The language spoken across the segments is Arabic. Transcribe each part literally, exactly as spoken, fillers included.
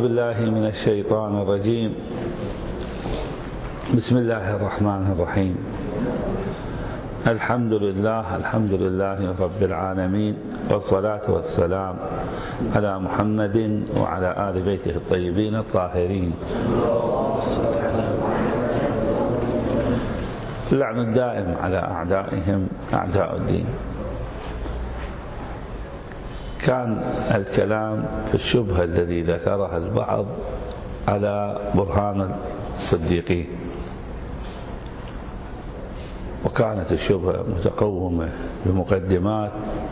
بالله من الشيطان الرجيم. بسم الله الرحمن الرحيم. الحمد لله الحمد لله رب العالمين، والصلاة والسلام على محمد وعلى آل بيته الطيبين الطاهرين. اللعن الدائم على أعدائهم أعداء الدين. كان الكلام في الشبهة الذي ذكرها البعض على برهان الصديقين، وكانت الشبهة متقومة بمقدمات،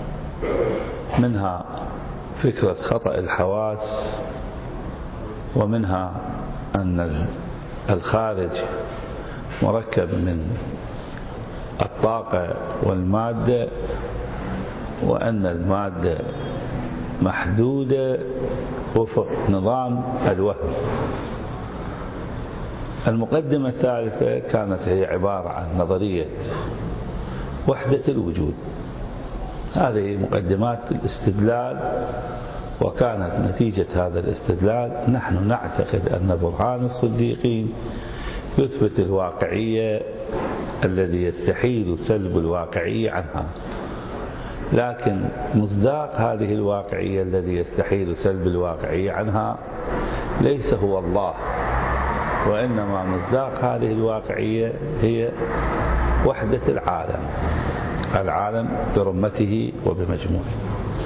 منها فكرة خطأ الحواس، ومنها أن الخارج مركب من الطاقة والمادة، وأن المادة محدودة وفق نظام الوهم. المقدمة الثالثة كانت هي عبارة عن نظرية وحدة الوجود. هذه مقدمات الاستدلال، وكانت نتيجة هذا الاستدلال نحن نعتقد أن برهان الصديقين يثبت الواقعية الذي يستحيل سلب الواقعية عنها، لكن مصداق هذه الواقعية الذي يستحيل سلب الواقعية عنها ليس هو الله، وإنما مصداق هذه الواقعية هي وحدة العالم، العالم برمته وبمجموعه.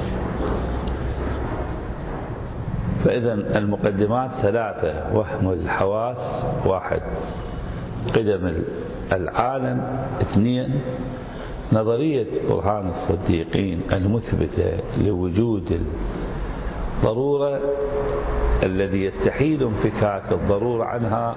فإذا المقدمات ثلاثة: وهم الحواس، واحد; قدم العالم، اثنين; نظرية برهان الصديقين المثبتة لوجود الضرورة الذي يستحيل انفكاك الضرورة عنها،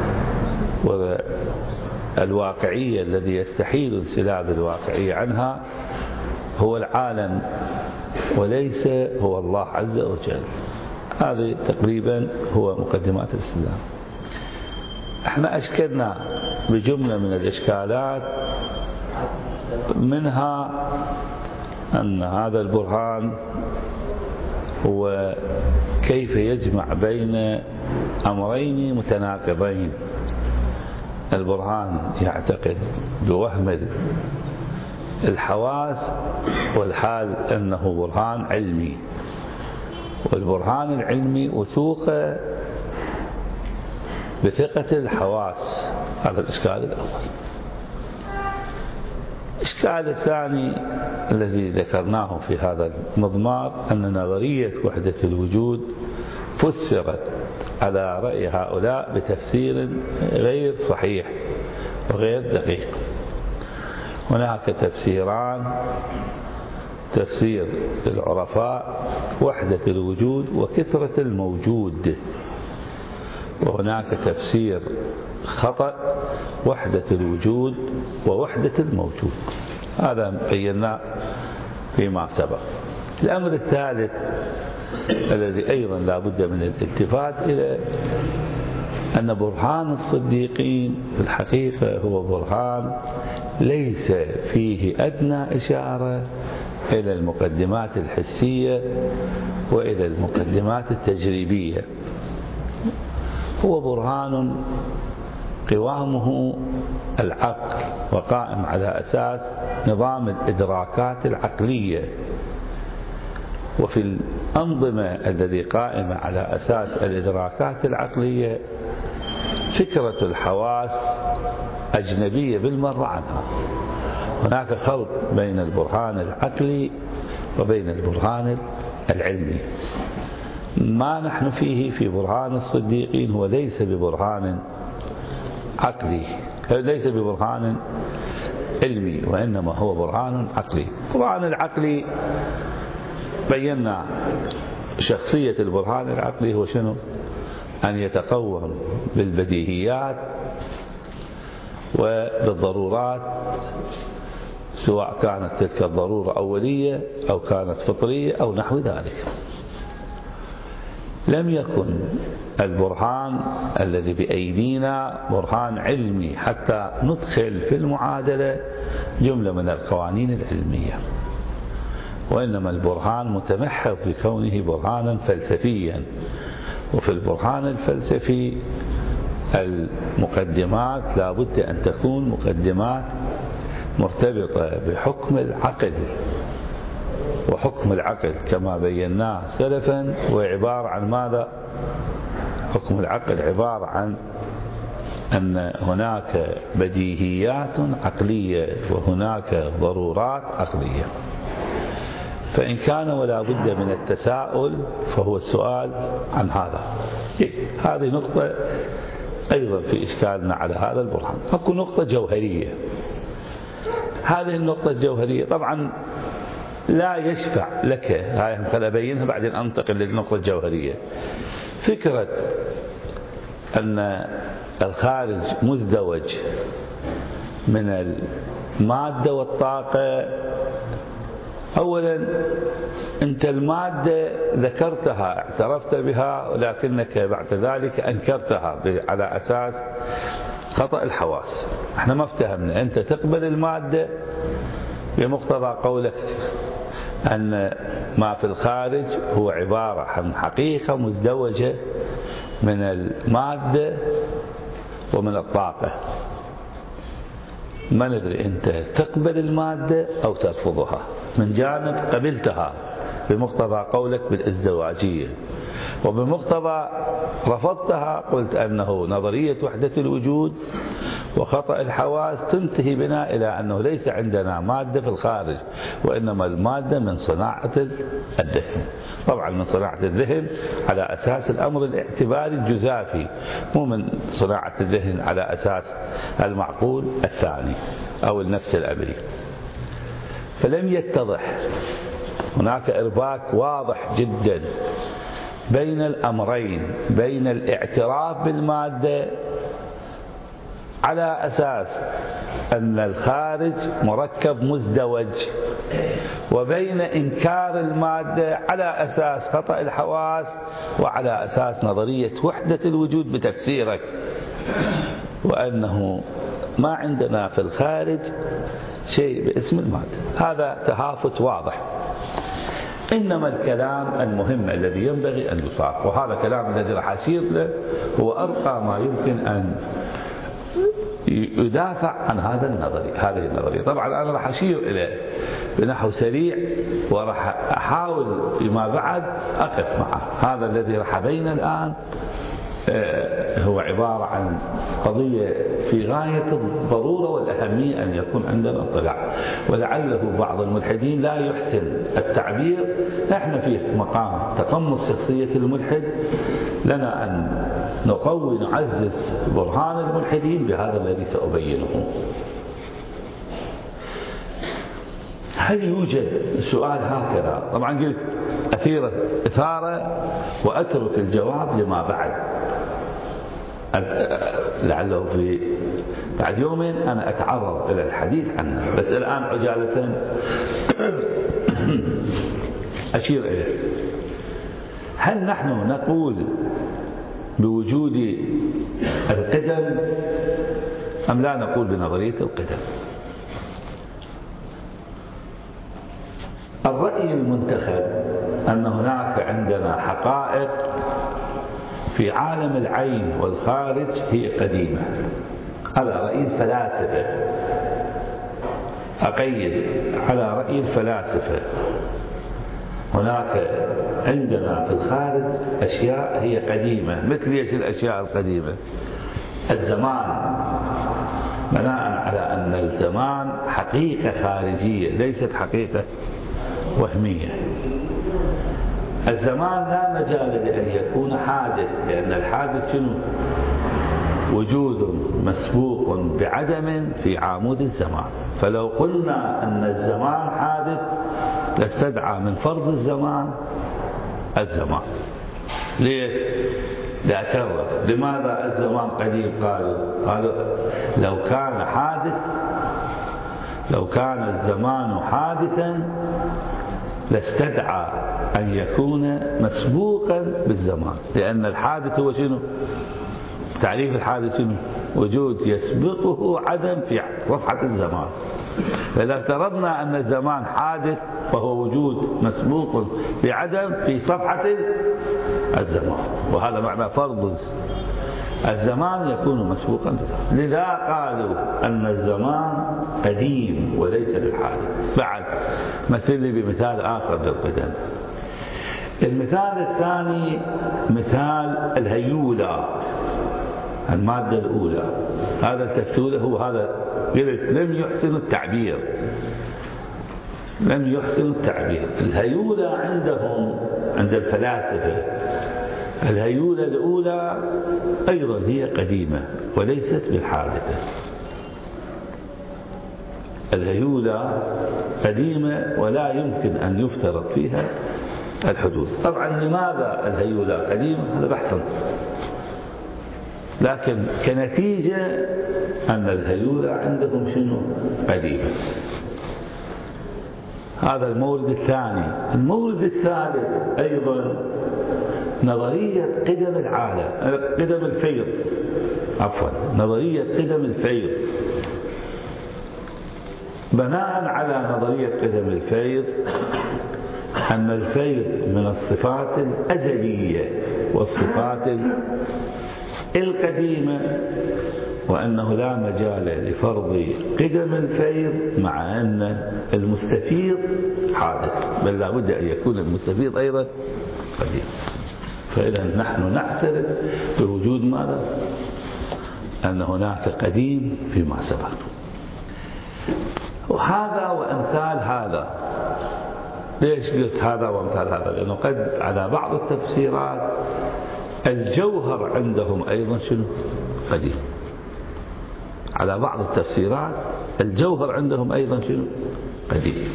والواقعية الذي يستحيل انسلاب الواقعية عنها هو العالم وليس هو الله عز وجل. هذه تقريبا هو مقدمات الإسلام. احنا أشكلنا بجملة من الإشكالات، منها أن هذا البرهان هو كيف يجمع بين أمرين متناقضين. البرهان يعتقد بوهم الحواس، والحال أنه برهان علمي، والبرهان العلمي وثوق بثقة الحواس. هذا الإشكال الأول. الإشكال الثاني الذي ذكرناه في هذا المضمار أن نظرية وحدة الوجود فسرت على رأي هؤلاء بتفسير غير صحيح وغير دقيق. هناك تفسيران: تفسير العرفاء وحدة الوجود وكثرة الموجود، وهناك تفسير خطأ وحدة الوجود ووحدة الموجود. هذا بيناه فيما سبق. الأمر الثالث الذي أيضا لا بد من الالتفات إلى أن برهان الصديقين في الحقيقة هو برهان ليس فيه أدنى إشارة إلى المقدمات الحسية وإلى المقدمات التجريبية. هو برهان قوامه العقل، وقائم على أساس نظام الإدراكات العقلية. وفي الأنظمة التي قائمة على أساس الإدراكات العقلية فكرة الحواس أجنبية بالمرة عنها. هناك خلط بين البرهان العقلي وبين البرهان العلمي. ما نحن فيه في برهان الصديقين هو ليس ببرهان عقلي، ليس ببرهان علمي، وإنما هو برهان عقلي. البرهان العقلي بينا شخصية البرهان العقلي هو شنو؟ أن يتقوم بالبديهيات وبالضرورات، سواء كانت تلك الضرورة أولية أو كانت فطرية أو نحو ذلك. لم يكن البرهان الذي بأيدينا برهان علمي حتى ندخل في المعادلة جملة من القوانين العلمية، وإنما البرهان متمحض بكونه برهانا فلسفيا وفي البرهان الفلسفي المقدمات لا بد أن تكون مقدمات مرتبطة بحكم العقل، وحكم العقل كما بيناه سلفا هو عبارة عن ماذا؟ حكم العقل عبارة عن أن هناك بديهيات عقلية وهناك ضرورات عقلية، فإن كان ولا بد من التساؤل فهو السؤال عن هذا. هذه نقطة أيضا في إشكالنا على هذا البرهان. أكو نقطة جوهرية، هذه النقطة الجوهرية طبعا لا يشفع لك، هاي خليني أبينها بعدين أنتقل للنقطة الجوهرية. فكرة أن الخارج مزدوج من المادة والطاقة، أولا أنت المادة ذكرتها اعترفت بها، ولكنك بعد ذلك أنكرتها على أساس خطأ الحواس. احنا ما افتهمنا، أنت تقبل المادة بمقتضى قولك أن ما في الخارج هو عبارة عن حقيقة مزدوجة من المادة ومن الطاقة. ما ندري أنت تقبل المادة أو ترفضها. من جانب قبلتها بمقتضى قولك بالازدواجية، وبمقتضى رفضتها قلت أنه نظرية وحدة الوجود وخطأ الحواس تنتهي بنا إلى أنه ليس عندنا مادة في الخارج، وإنما المادة من صناعة الذهن. طبعا من صناعة الذهن على أساس الأمر الاعتباري الجزافي، مو من صناعة الذهن على أساس المعقول الثاني أو النفس الأمري. فلم يتضح، هناك إرباك واضح جدا بين الأمرين، بين الاعتراف بالمادة على أساس أن الخارج مركب مزدوج، وبين إنكار المادة على أساس خطأ الحواس وعلى أساس نظرية وحدة الوجود بتفسيرك، وأنه ما عندنا في الخارج شيء باسم المادة. هذا تهافت واضح. إنما الكلام المهم الذي ينبغي أن يصاغ، وهذا الكلام الذي راح أشير له هو أرقى ما يمكن أن يدافع عن هذا النظري هذه النظرية. طبعا أنا راح أشير إليه بنحو سريع، وراح أحاول فيما بعد أقف معه. هذا الذي راح أبينه الآن هو عبارة عن قضية في غاية الضرورة والأهمية أن يكون عندنا اطلاع، ولعله بعض الملحدين لا يحسن التعبير. نحن في مقام تقمص شخصية الملحد، لنا أن نقوي نعزز برهان الملحدين بهذا الذي سأبينه. هل يوجد سؤال هكذا؟ طبعا قلت أثير إثارة وأترك الجواب لما بعد، لعله في بعد يومين أنا أتعرض إلى الحديث عنه، بس الآن عجالة أشير إليه. هل نحن نقول بوجود القدم أم لا نقول بنظرية القدم؟ الرأي المنتخب أن هناك عندنا حقائق في عالم العين والخارج هي قديمة، على رأي الفلاسفة. أقيد على رأي الفلاسفة. هناك عندنا في الخارج أشياء هي قديمة. مثل ايش الأشياء القديمة؟ الزمان، بناء على أن الزمان حقيقة خارجية ليست حقيقة وهمية. الزمان لا مجال لأن يكون حادث، لأن الحادث شنو؟ وجود مسبوق بعدم في عمود الزمان. فلو قلنا أن الزمان حادث لاستدعى من فرض الزمان الزمان. ليش؟ لأكرر لماذا الزمان قديم؟ قالوا قالوا لو كان حادث، لو كان الزمان حادثا لاستدعى أن يكون مسبوقا بالزمان، لأن الحادث هو شنو؟ تعريف الحادث شنو؟ وجود يسبقه عدم في صفحة الزمان. فإذا افترضنا أن الزمان حادث فهو وجود مسبوق بعدم في صفحة الزمان، وهذا معنى فرض الزمان يكون مسبوقا بذلك. لذا قالوا أن الزمان قديم وليس بالحادث. بعد مثل لي بمثال آخر للقدم. المثال الثاني مثال الهيولة، المادة الأولى. هذا التفسير هو هذا، قلت لم يحسن التعبير، لم يحسن التعبير. الهيولة عندهم عند الفلاسفة، الهيولة الأولى أيضا هي قديمة وليست بالحادثة. الهيولة قديمة ولا يمكن أن يفترض فيها الحدوث. طبعا لماذا الهيولة قديمة هذا بحث، لكن كنتيجة أن الهيولة عندهم شنو؟ قديمة. هذا المورد الثاني. المورد الثالث أيضا نظرية قدم العالم، قدم الفيض، عفوا نظرية قدم الفيض. بناء على نظرية قدم الفيض أن الفيض من الصفات الأزلية والصفات القديمة، وأنه لا مجال لفرض قدم الفيض مع أن المستفيض حادث، بل لا بد أن يكون المستفيض أيضا قديم. فإذا نحن نعترف بوجود ماذا؟ أن هناك قديم فيما سبق. وهذا وأمثال هذا. ليش قلت هذا وأمثال هذا؟ لأنه قد على بعض التفسيرات الجوهر عندهم أيضا شنو؟ قديم. على بعض التفسيرات الجوهر عندهم أيضا شنو؟ قديم.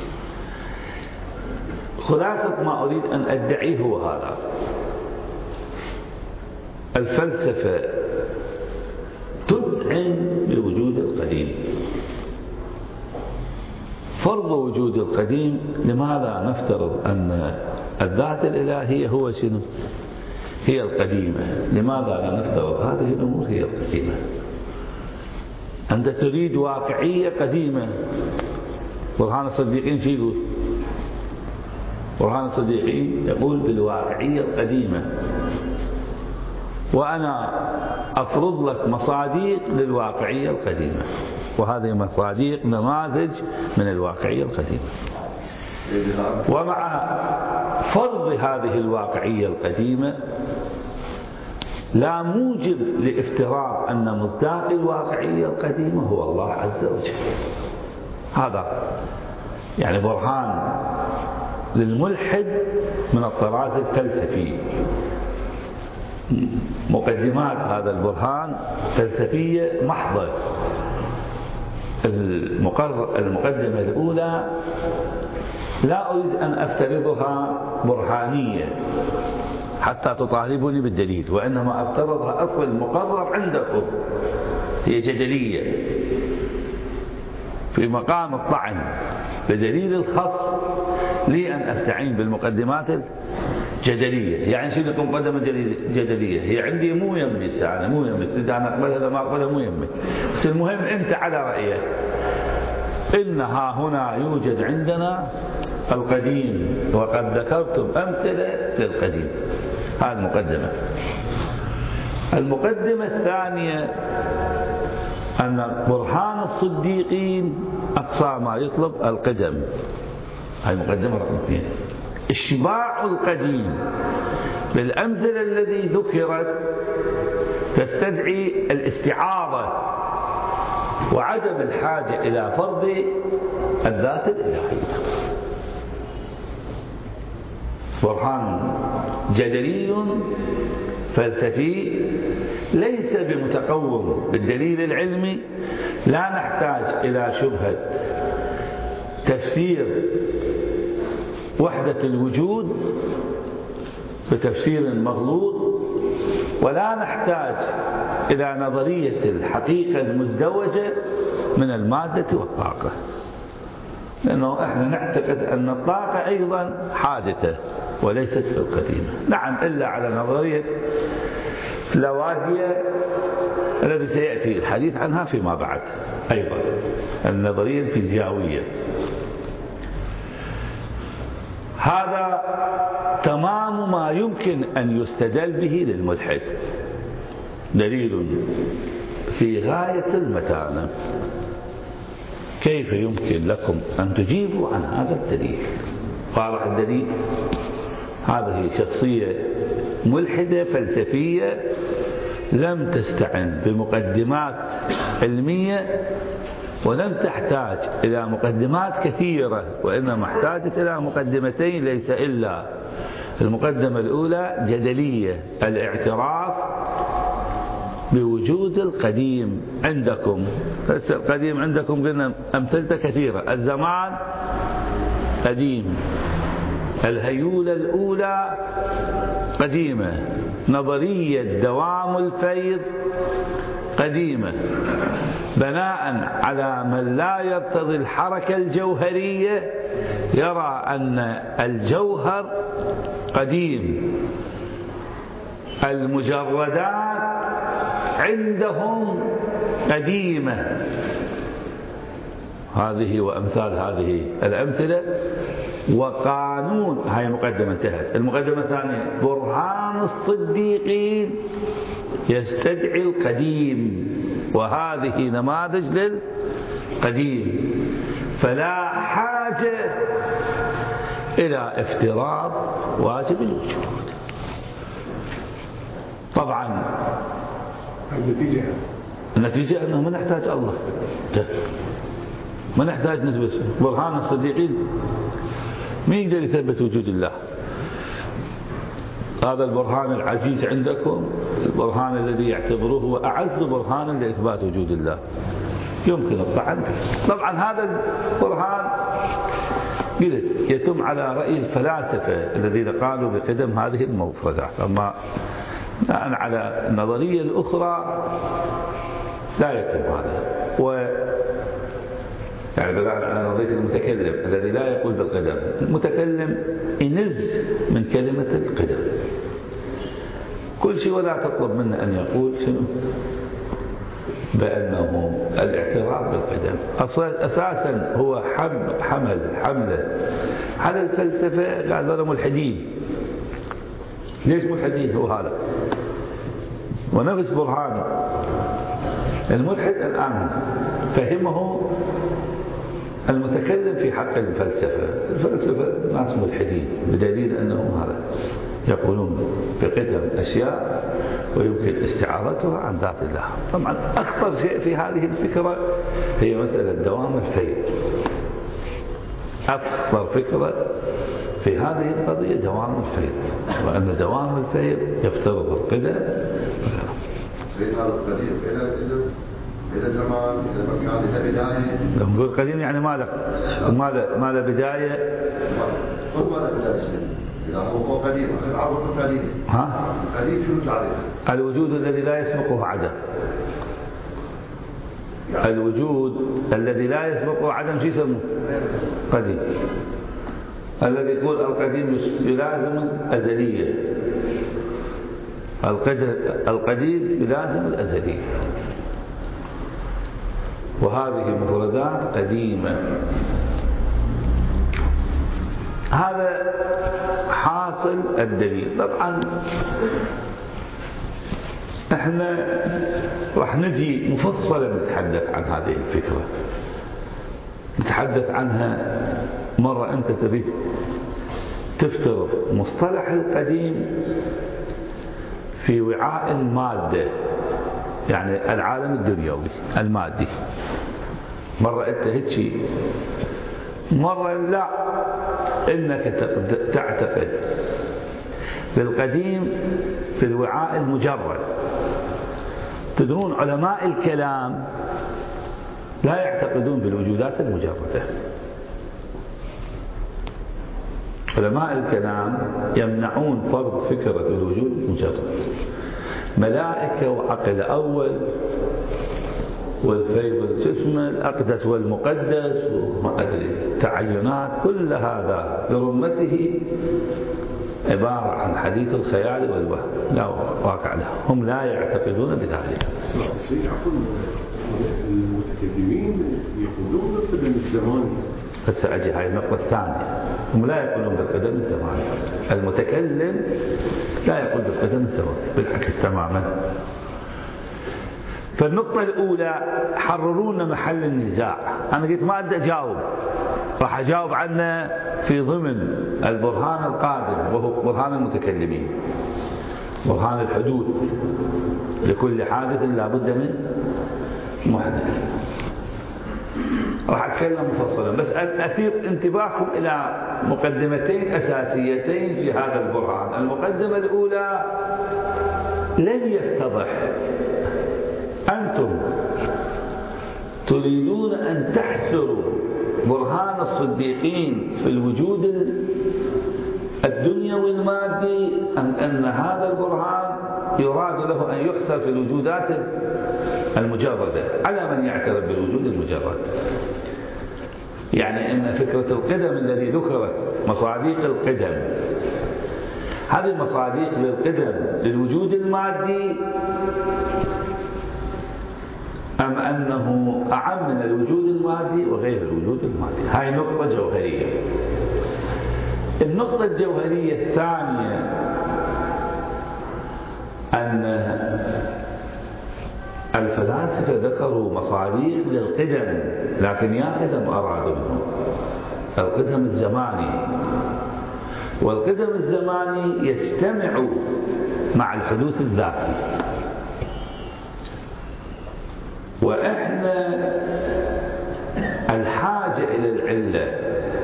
خلاصة ما أريد أن أدعيه هو هذا: الفلسفة تدعم بوجود القديم. فرض وجود القديم، لماذا نفترض أن الذات الإلهية هو شنو؟ هي القديمة. لماذا لا نفترض هذه الأمور هي القديمة؟ أنت تريد واقعية قديمة. برهان الصديقين شو يقول؟ برهان الصديقين يقول بالواقعية القديمة، وأنا أفرض لك مصادق للواقعية القديمة، وهذه مصادق نماذج من الواقعية القديمة. ومع فرض هذه الواقعية القديمة لا موجب لافتراض أن مصداق الواقعية القديمة هو الله عز وجل. هذا يعني برهان للملحد من الطراز الفلسفي. مقدمات هذا البرهان فلسفية محضة. المقدمة الأولى لا أريد أن أفترضها برهانية حتى تطالبني بالدليل، وإنما أفترضها أصل المقرر عندكم، هي جدلية في مقام الطعن بدليل الخصم، لي أن أستعين بالمقدمات الجدلية. يعني شنو تكون مقدمة جدلية؟ هي عندي مو يمي الساعة، مو يمي، إذا أنا أقبلها إذا ما أقبلها مو يمي، بس المهم أنت على رأيك. إنها هنا يوجد عندنا القديم، وقد ذكرتم أمثلة للقديم. هذه المقدمة. المقدمة الثانية أن برهان الصديقين أقصى ما يطلب القدم. هذه مقدمة رقم اثنين. إشباع القديم بالأمثلة الذي ذكرت تستدعي الاستعاضة وعدم الحاجة إلى فرض الذات الإلهية. برهان جدلي فلسفي ليس بمتقوم بالدليل العلمي. لا نحتاج إلى شبهة تفسير وحدة الوجود بتفسير مغلوط، ولا نحتاج إلى نظرية الحقيقة المزدوجة من المادة والطاقة، لأنه احنا نعتقد أن الطاقة أيضا حادثة وليست القديمة. نعم، إلا على نظرية لوازية الذي سيأتي الحديث عنها فيما بعد أيضا، النظرية الفيزيائية. هذا تمام ما يمكن أن يستدل به للملحد، دليل في غاية المتانة. كيف يمكن لكم أن تجيبوا عن هذا الدليل؟ واضح الدليل؟ هذه شخصية ملحدة فلسفية لم تستعن بمقدمات علمية ولم تحتاج إلى مقدمات كثيرة، وإنما احتاجت إلى مقدمتين، ليس إلا المقدمة الأولى جدلية، الاعتراف بوجود القديم عندكم. القديم عندكم قلنا أمثلته كثيرة، الزمان قديم، الهيولة الأولى قديمة، نظرية دوام الفيض قديمة، بناء على من لا يرتضي الحركة الجوهرية يرى أن الجوهر قديم، المجردات عندهم قديمة. هذه وأمثال هذه الأمثلة. وقانون، هاي المقدمة انتهت. المقدمة الثانية، برهان الصديقين يستدعي القديم، وهذه نماذج للقديم، فلا حاجة إلى افتراض واجب الوجود. طبعا النتيجة النتيجة أنه ما نحتاج الله، ما نحتاج نثبت برهان الصديقين. مين يقدر يثبت وجود الله؟ هذا البرهان العزيز عندكم، البرهان الذي يعتبروه هو أعز برهان لإثبات وجود الله، يمكن الطعن به. طبعا هذا البرهان قلت يتم على رأي الفلاسفة الذين قالوا بقدم هذه المفردات، أما على النظرية الأخرى لا يتم هذا. و يعني بناء على نظرية المتكلم الذي لا يقول بالقدم، المتكلم ينز من كلمة القدم كل شيء، ولا تطلب منه أن يقول شنو؟ بأنه الاعتراف بالقدم أساسا هو حمل حمل حمله على الفلسفة. قال هذول ملحدين. ليش ملحدين؟ هو هذا ونفس برهان الملحد الآن فهمه المتكلم في حق الفلسفة. الفلسفة ناس ملحدين، بدليل أنهم هذا يقولون بقدم أشياء ويمكن استعارتها عن ذات الله. طبعا أخطر شيء في هذه الفكرة هي مسألة دوام الفيض. أخطر فكرة في هذه القضية دوام الفيض، وأن دوام الفيض يفترض القدم. هذا القديم إلى زمان، إلى مكان، إلى بداية. نقول قديم يعني ما له ما له ما له بداية. هو ما له بداية. إذا هو قديم، العرض قديم. ها؟ قديم شنو تعريفه؟ الوجود الذي لا يسبقه عدم. يعني الوجود الذي لا يسبقه عدم شو يسموه؟ قديم. الذي يقول القديم يلازم الأزلية. القديم يلازم الأزلية. وهذه مفردات قديمة. هذا حاصل الدليل. طبعا احنا راح نجي مفصلا نتحدث عن هذه الفكرة، نتحدث عنها مرة. انت تريد تفترض مصطلح القديم في وعاء المادة، يعني العالم الدنيوي المادي. مرة انت هيك، مرة لا، انك تعتقد بالقديم في الوعاء المجرد. تدرون علماء الكلام لا يعتقدون بالوجودات المجردة. علماء الكلام يمنعون فرض فكرة الوجود المجرد. ملائكة وعقل أول والفيض والجسم الأقدس والمقدس وما أدري تعينات، كل هذا برمته عبارة عن حديث الخيال والوهم لا واقع له، هم لا يعتقدون بذلك. المتكلمين يقولون بالقدم الزماني. هسه أجي هاي النقطة الثانية، هم لا يقولون بالقدم الزماني، المتكلم لا يقول بالقدم الزماني، بالعكس تماما. فالنقطة الأولى حررونا محل النزاع، أنا قلت ما أقدر أجاوب، راح أجاوب عنه في ضمن البرهان القادم وهو برهان المتكلمين، برهان الحدوث، لكل حادث لا بد من محدث. راح أتكلم مفصلا، بس أثير انتباهكم إلى مقدمتين أساسيتين في هذا البرهان. المقدمة الأولى، لن يتضح أنتم تريدون أن تحسروا برهان الصديقين في الوجود الدنيوي المادي، أم أن هذا البرهان يراد له أن يحصر في الوجودات المجردة على من يعترف بالوجود المجرد؟ يعني أن فكرة القدم الذي ذكرت، مصاديق القدم، هذه المصاديق للقدم للوجود المادي، أم أنه أعم من الوجود المادي وغير الوجود المادي؟ هاي نقطة جوهرية. النقطة الجوهرية الثانية أن الفلاسفة ذكروا مصاديق للقدم، لكن يا قدم أرادوا منه القدم الزماني، والقدم الزماني يجتمع مع الحدوث الذاتي. وإحنا الحاجة إلى العلة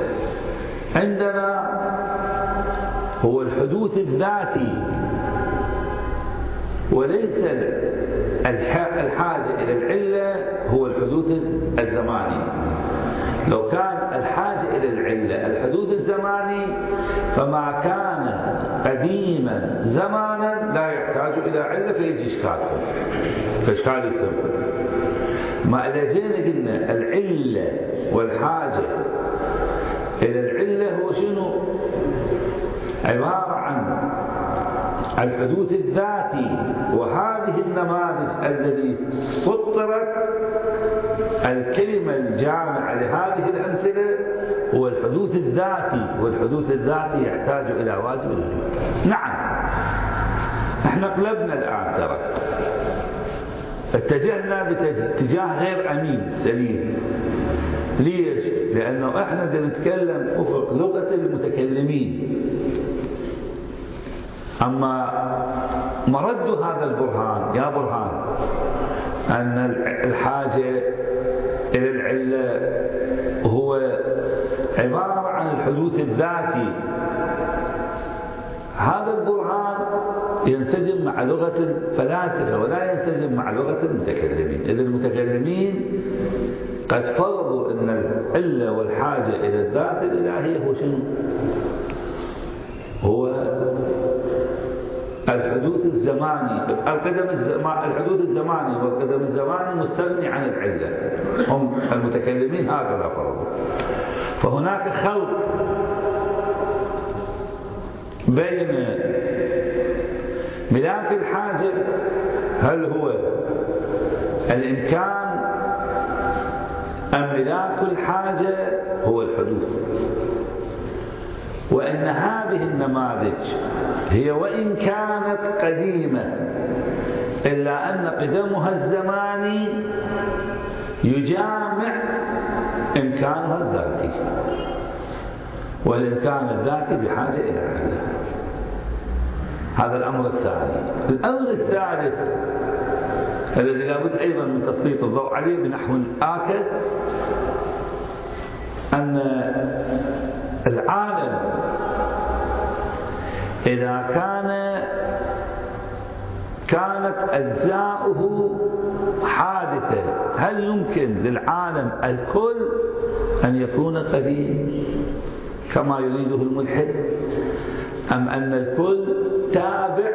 عندنا هو الحدوث الذاتي، وليس الحاجة إلى العلة هو الحدوث الزماني. لو كان الحاجة إلى العلة الحدوث الزماني، فما كان قديما زمانا لا يحتاج إلى علة، فيجي إشكال، فإشكال يستمر. ما إذا جينا قلنا العلة والحاجة إلى العلة هو شنو؟ عبارة عن الحدوث الذاتي، وهذه النماذج التي سطرت الكلمة الجامعة لهذه الأمثلة هو الحدوث الذاتي، والحدوث الذاتي يحتاج إلى واجب الوجود. نعم، احنا قلبنا الآن، ترى اتجهنا باتجاه غير أمين سليم. ليش؟ لأنه احنا نتكلم أفق لغة المتكلمين. أما مرد هذا البرهان، يا برهان، أن الحاجة إلى العلة هو عبارة عن الحدوث الذاتي، هذا البرهان ينسجم مع لغة الفلاسفة ولا ينسجم مع لغة المتكلمين. إذا المتكلمين قد فرضوا أن العلة والحاجة إلى الذات الإلهية هو شنو؟ هو الحدوث الزماني، القدم الزماني، الحدوث الزماني والقدم الزماني مستغني عن العلة. هم المتكلمين هكذا فرضوا. فهناك خلط بين ملاك الحاجة، هل هو الإمكان أم ملاك الحاجة هو الحدوث؟ وأن هذه النماذج هي وإن كانت قديمة إلا أن قدمها الزماني يجامع إمكانها الذاتي، والإمكان الذاتي بحاجة إلى علة. هذا الأمر الثاني. الأمر الثالث الذي لابد أيضا من تسليط الضوء عليه بنحو آكد، أن العالم إذا كان كانت أجزاؤه حادثة، هل يمكن للعالم الكل أن يكون قديم كما يريده الملحد، أم أن الكل تابع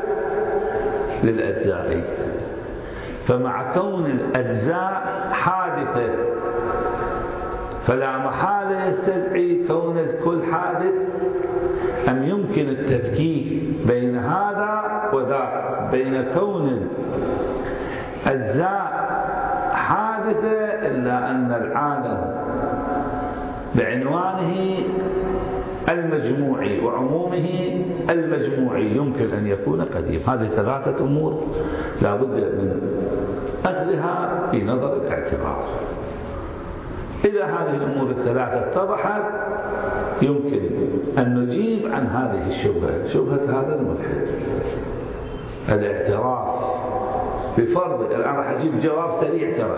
للأجزاء؟ فمع كون الأجزاء حادثة فلا محالة يستدعي كون الكل حادث، أم يمكن التفكيك بين هذا وذاك، بين كون أجزاء حادثة إلا أن العالم بعنوانه المجموعي وعمومه المجموعي يمكن أن يكون قديم. هذه ثلاثة أمور لا بد من أخذها في نظر الاعتبار. إذا هذه الأمور الثلاثة اتضحت يمكن أن نجيب عن هذه الشبهة، شبهة هذا الملحد، الاعتراف بفرض. الآن راح أجيب جواب سريع ترى،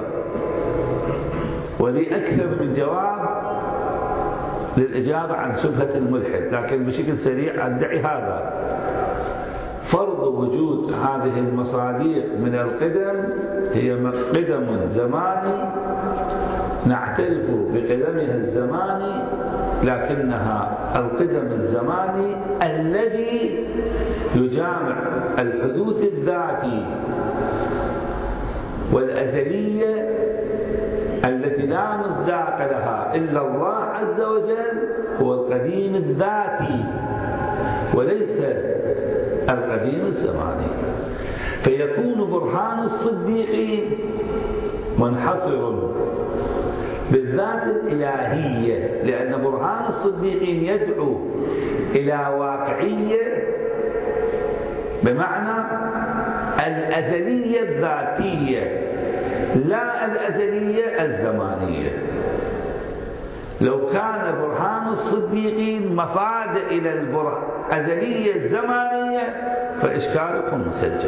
ولي أكثر من جواب للإجابة عن شبهة الملحد، لكن بشكل سريع أدعي هذا: فرض وجود هذه المصادر من القدم هي قدم زماني نعترف بقدمها الزماني، لكنها القدم الزماني الذي يجامع الحدوث الذاتي والأزلية التي لا مصداق لها إلا الله عز وجل، هو القديم الذاتي وليس القديم الزماني. فيكون برهان الصديقين منحصر بالذات الإلهية، لأن برهان الصديقين يدعو إلى واقعية بمعنى الأزلية الذاتية لا الأزلية الزمانية. لو كان برهان الصديقين مفاد إلى الأزلية الزمانية فإشكالكم مسجل.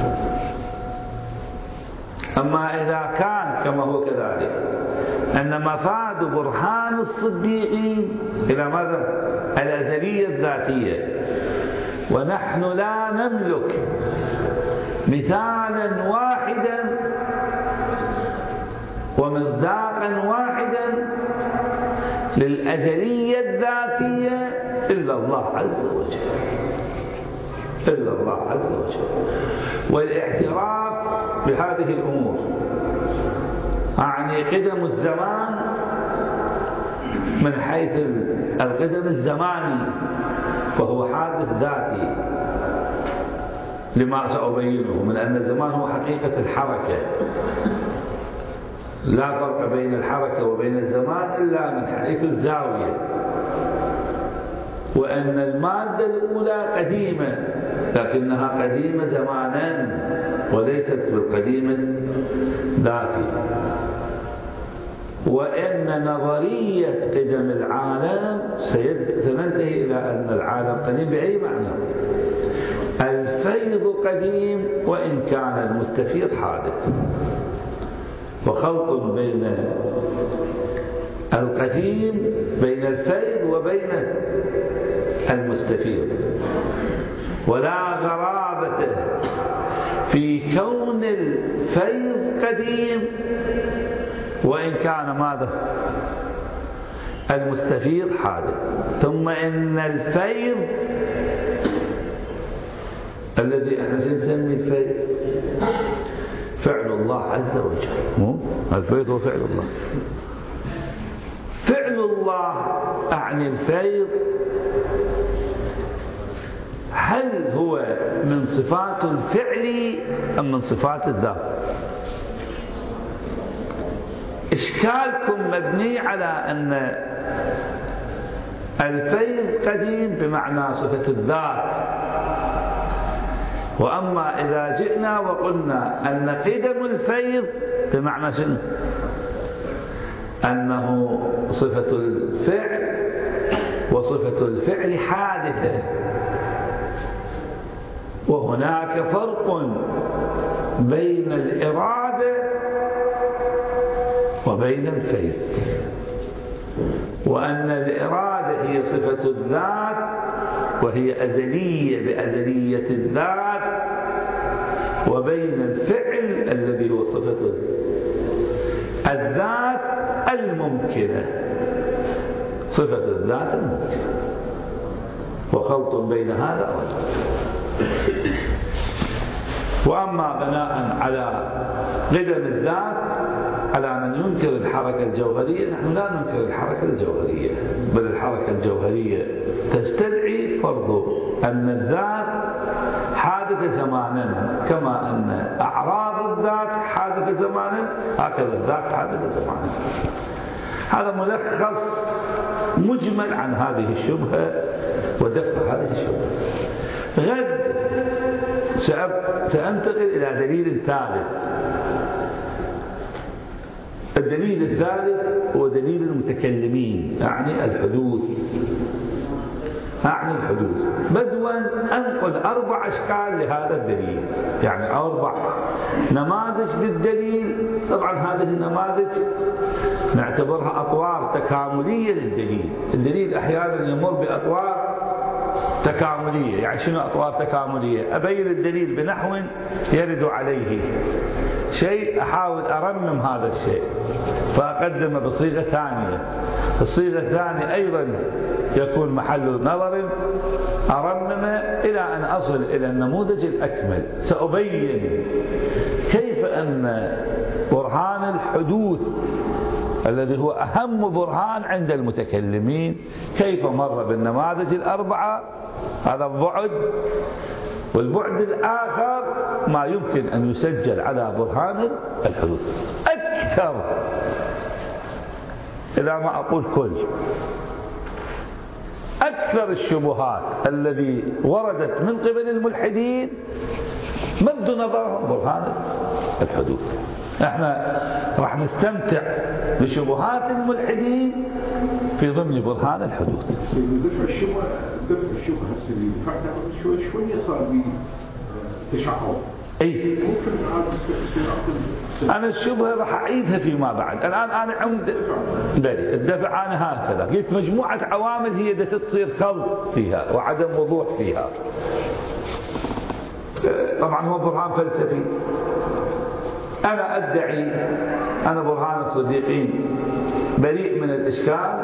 أما إذا كان كما هو كذلك أن مفاد برهان الصديقين إلى ماذا؟ الأزلية الذاتية، ونحن لا نملك مثالا واحدا ومصداقا واحدا للأزلية الذاتية إلا الله عز وجل، إلا الله عز وجل. والاعتراف بهذه الأمور أعني قدم الزمان من حيث القدم الزماني فهو حادث ذاتي لما سأبينه من أن الزمان هو حقيقة الحركة، لا فرق بين الحركة وبين الزمان إلا من حيث الزاوية، وأن المادة الأولى قديمة لكنها قديمة زمانا وليست بالقديم الذاتي، وأن نظرية قدم العالم سننتهي إلى أن العالم قديم بأي معنى؟ الفيض قديم وإن كان المستفيض حادث، وخلط بين القديم بين الفيض وبين المستفيض، ولا غرابة في كون الفيض قديم وإن كان ماذا؟ المستفيض حادث. ثم إن الفيض الذي احنا نسميه الفيض فعل الله عز وجل، مو الفيض هو فعل الله. فعل الله أعني الفيض هل هو من صفات الفعل أم من صفات الذات؟ إشكالكم مبني على أن الفيض قديم بمعنى صفة الذات، وأما إذا جئنا وقلنا أن قدم الفيض بمعنى شنو؟ أنه صفة الفعل وصفة الفعل حادثة، وهناك فرق بين الإرادة وبين الفيض، وأن الإرادة هي صفة الذات وهي أزلية بأزلية الذات، وبين الفعل الذي هو صفة الذات الممكنة، صفة الذات الممكنة، وخلط بين هذا وهذا. وأما بناء على قدم الذات على من ينكر الحركة الجوهرية، نحن لا ننكر الحركة الجوهرية، بل الحركة الجوهرية تستدعي فرض أن الذات حادث زمانا، كما أن أعراض الذات حادث زمانا هكذا الذات حادث زمانا. هذا ملخص مجمل عن هذه الشبهة ودفع هذه الشبهة. غد سأنتقل إلى دليل ثالث. الدليل الثالث هو دليل المتكلمين، يعني الحدوث، أعني الحدوث. بدوا أنقل أربع أشكال لهذا الدليل، يعني أربع نماذج للدليل. طبعا هذه النماذج نعتبرها أطوار تكاملية للدليل. الدليل أحيانا يمر بأطوار تكاملية. يعني شنو أطوار تكاملية؟ أبين الدليل بنحو يرد عليه شيء، أحاول أرمم هذا الشيء فأقدمه بصيغة ثانية. الصيغة الثانية أيضا يكون محل نظر أرممه إلى أن أصل إلى النموذج الأكمل. سأبين كيف أن برهان الحدوث الذي هو أهم برهان عند المتكلمين كيف مر بالنماذج الأربعة. هذا بعد. والبعد الآخر ما يمكن أن يسجل على برهان الحدوث. أكثر، إذا ما أقول كل، أكثر الشبهات التي وردت من قبل الملحدين مد نظرهم برهان الحدوث. احنا راح نستمتع بشبهات الملحدين في ضمن برهان الحدوث. دفع الشبهة دفع الشبهة هسه اللي دفعتها شوي شوية صار لي تشعب. اي انا الشبهة راح اعيدها فيما بعد. الان انا عمد بلي الدفع انا هكذا قلت مجموعة عوامل هي بدها تصير خلط فيها وعدم وضوح فيها. طبعا هو برهان فلسفي. أنا أدعي أنا برهان الصديقين بريء من الإشكال.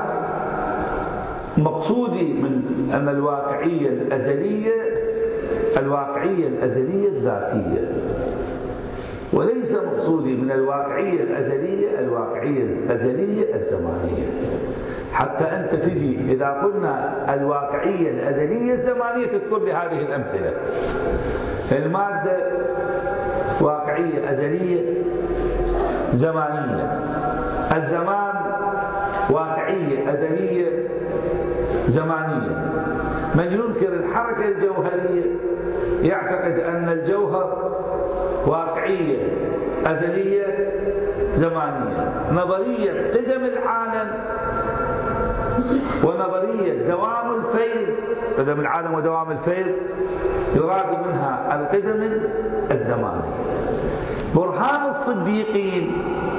مقصودي من أن الواقعية الأزلية الواقعية الأزلية الذاتية، وليس مقصودي من الواقعية الأزلية الواقعية الأزلية الزمانية. حتى أنت تجي إذا قلنا الواقعية الأزلية الزمانية تذكر لي هذه الأمثلة. المادة واقعية أزلية زمانية، الزمان واقعية أزلية زمانية. من ينكر الحركة الجوهرية يعتقد أن الجوهر واقعية أزلية زمانية. نظرية قدم العالم ونظرية دوام الفيض، قدم العالم ودوام الفيض يراد منها القدم الزماني. برهان الصديقين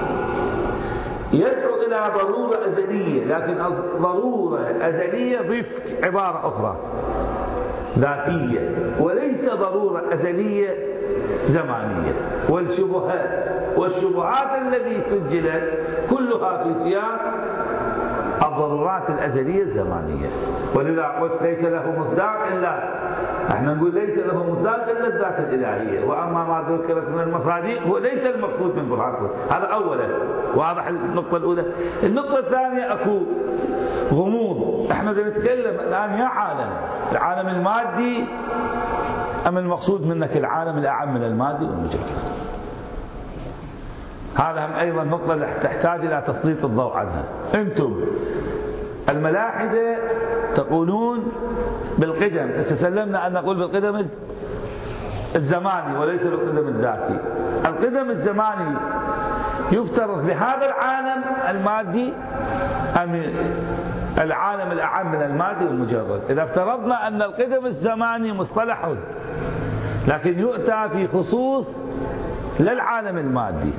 يدعو إلى ضرورة أزلية، لكن الضرورة أزلية ضيف عبارة أخرى ذاتية، وليس ضرورة أزلية زمانية. والشبهات والشبهات التي سجلت كلها في سياق الضرورات الأزلية الزمانية. ولذا قلت ليس له مصداق إلا احنا نقول ليس له مصداق إلا الذات الإلهية، وأما ما ذكرت من المصادق هو ليس المقصود من برهان. هذا أولا واضح. النقطة الأولى. النقطة الثانية أكو غموض. احنا نتكلم الآن يا عالم العالم المادي أم المقصود منك العالم الأعم من المادي والمجرد؟ هذا هم أيضا نقطة تحتاج إلى تسليط الضوء عنها. أنتم الملاحدة تقولون بالقدم، تسلمنا أن نقول بالقدم الزماني وليس بالقدم الذاتي. القدم الزماني يفترض لهذا العالم المادي أم العالم الأعم من المادي والمجرد؟ إذا افترضنا أن القدم الزماني مصطلح لكن يؤتى في خصوص للعالم المادي،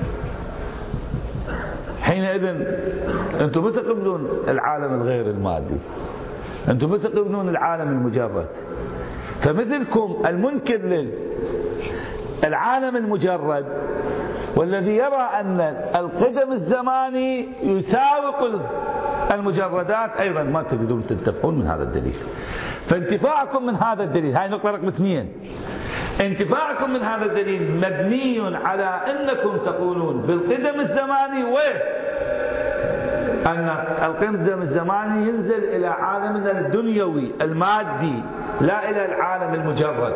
حينئذ أنتم متى تقبلون العالم الغير المادي؟ أنتم متى تقبلون العالم المجرد؟ فمثلكم المنكر للعالم المجرد والذي يرى أن القدم الزماني يساوق المجردات أيضا ما تقدرون تنتفعون من هذا الدليل. فانتفاعكم من هذا الدليل، هاي نقطة رقم اثنين، انتفاعكم من هذا الدليل مبني على أنكم تقولون بالقدم الزماني و أن القدم الزماني ينزل إلى عالمنا الدنيوي المادي لا إلى العالم المجرد.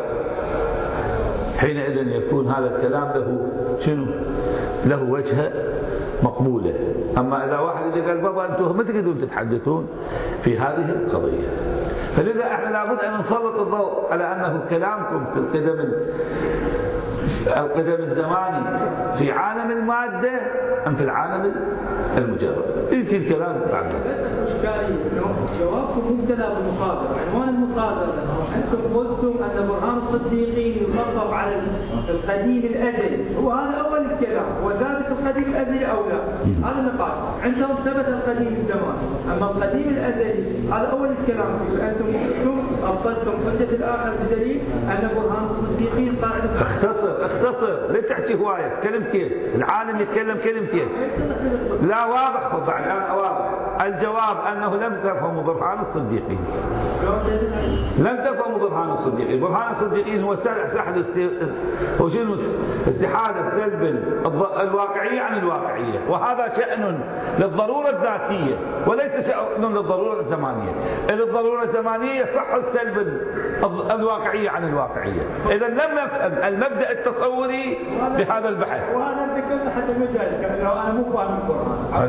حينئذ يكون هذا الكلام له شنو؟ له وجهة مقبولة. أما إذا واحد قال بابا أنتم ما تقدرون تتحدثون في هذه القضية، فلذا احنا لابد أن نسلط الضوء على أنه كلامكم في القدم القدم الزماني في عالم المادة أم في العالم المجرد. يمكن الكلام عنه. جوابكم مبتلى بالمصادرة، عنوان المصادرة أنتم قلتم أن برهان الصديقي يطبق على القديم الأزلي، وهذا أول الكلام، وذلك القديم الأزلي أو لا، هذا النقاط. عندهم ثبت القديم الزماني، أما القديم الأزلي هذا أول الكلام. أنتم قلتم أبطلتم حجة الآخر بدليل أن برهان الصديقي قاعد. اختصر اختصر، لا تحكي هواية، كلمتين، العالم يتكلم كلمتين. لا واضح بعد الآن واضح. الجواب أنه لم تفهموا برهان الصديقي. لم تفهموا برهان الصديقي. برهان الصديقي هو سحب هو شنو؟ استحالة سلب الواقعية عن الواقعية، وهذا شأن للضرورة الذاتية وليس شأن للضرورة الزمانية. إذا الضرورة الزمانية يصح سلب الواقعية عن الواقعية. إذا لم نفهم المبدأ التصوري بهذا البحث. وأنا ذكرت حتى المجال كأنه أنا مو فاهم القرآن.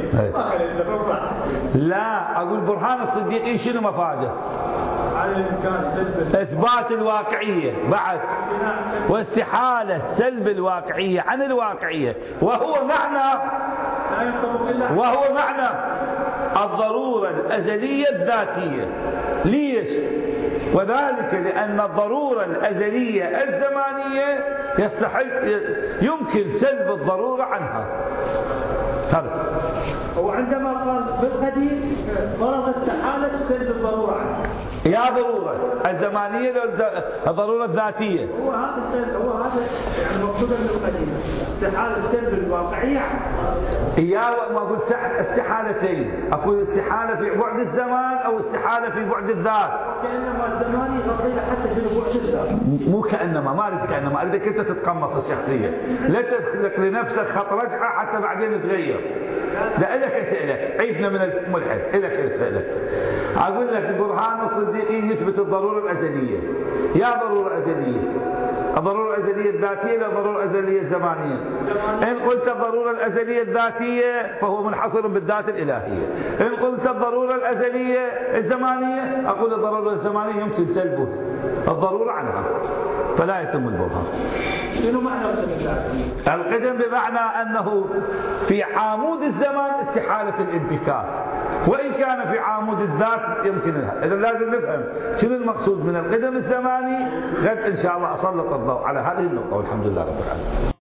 لا أقول برهان الصديقي شنو مفاده؟ على الإمكان إثبات الواقعية بعد، واستحالة سلب الواقعية عن الواقعية، وهو معنى وهو معنى الضرورة الأزلية الذاتية. ليش؟ وذلك لأن الضرورة الأزلية الزمانية يستحق يمكن سلب الضرورة عنها. هذا وعندما قال بالقديم فرض استحالة سلب الضرورة عنها. يا ضرورة الزمانية الضرورة الذاتية. هو هذا هو هذا يعني مقصودا من القديم استحالة سلب الواقعية. يا ما أقول استحالتين، أقول استحالة في بعد الزمان أو استحالة في بعد الذات. كأنما الزماني غطينا حتى في بعد الذات. مو كأنما، ما أريد كأنما، أريدك أنت تتقمص الشخصية، لا تخلق لنفسك خط رجعة حتى بعدين تغير. لا إلك أسألك، عيفنا من الملحد، إلك أسألك. أقول لك برهان الصديقي يثبت الضرورة الأزلية. يا ضرورة أزلية، الضرورة الأزلية الذاتية لا الضرورة الأزلية الزمانية. إن قلت الضرورة الأزلية الذاتية فهو منحصر بالذات الإلهية. إن قلت الضرورة الأزلية الزمانية أقول الضرورة الزمانية يمكن سلبه الضرورة عنها، فلا يتم البرهان. شنو معنى القدم؟ بمعنى أنه في عمود الزمان استحالة الانفكاك، وإن كان في عمود الذات يمكنها. إذا لازم نفهم شنو المقصود من القدم الزماني. غد إن شاء الله أسلط الضوء على هذه النقطة، والحمد لله رب العالمين.